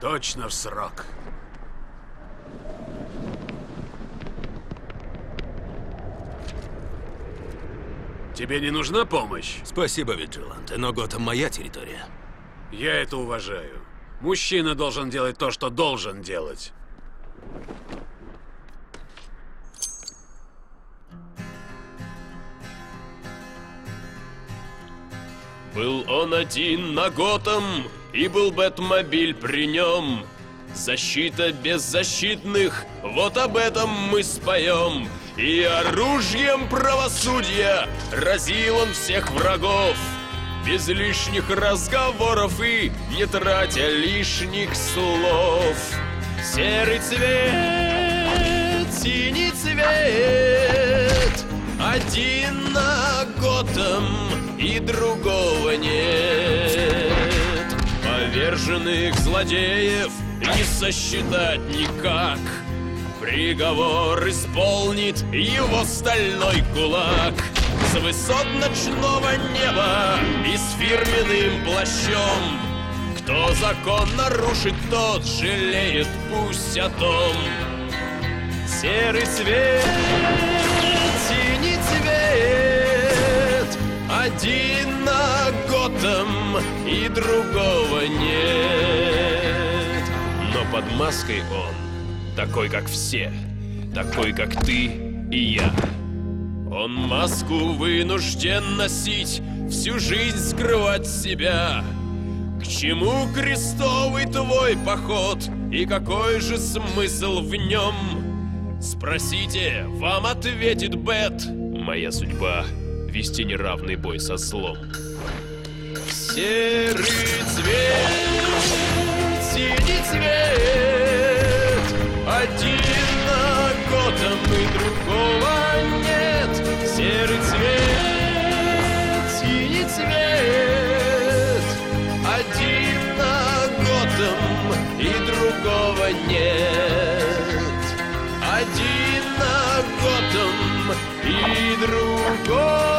Точно в срок. Тебе не нужна помощь? Спасибо, Виджиланте, но Готэм моя территория. Я это уважаю. Мужчина должен делать то, что должен делать. Был он один на Готэм, и был Бэтмобиль при нем. Защита беззащитных, вот об этом мы споем. И оружием правосудия разил он всех врагов, без лишних разговоров и не тратя лишних слов. Серый цвет, синий цвет, один на Готэм и другого нет. Поверженных злодеев не сосчитать никак. Приговор исполнит его стальной кулак. С высот ночного неба и с фирменным плащом. Кто закон нарушит, тот жалеет, пусть о том. Серый цвет, синий цвет, один на Готэм и другого нет. Но под маской он такой, как все, такой, как ты и я. Он маску вынужден носить, всю жизнь скрывать себя. К чему крестовый твой поход, и какой же смысл в нем? Спросите, вам ответит Бэт. Моя судьба — вести неравный бой со злом. Серый цвет, синий цвет, один на Готэм и другого нет. Серый цвет, синий цвет, один на Готэм и другого нет. Один на Готэм и другого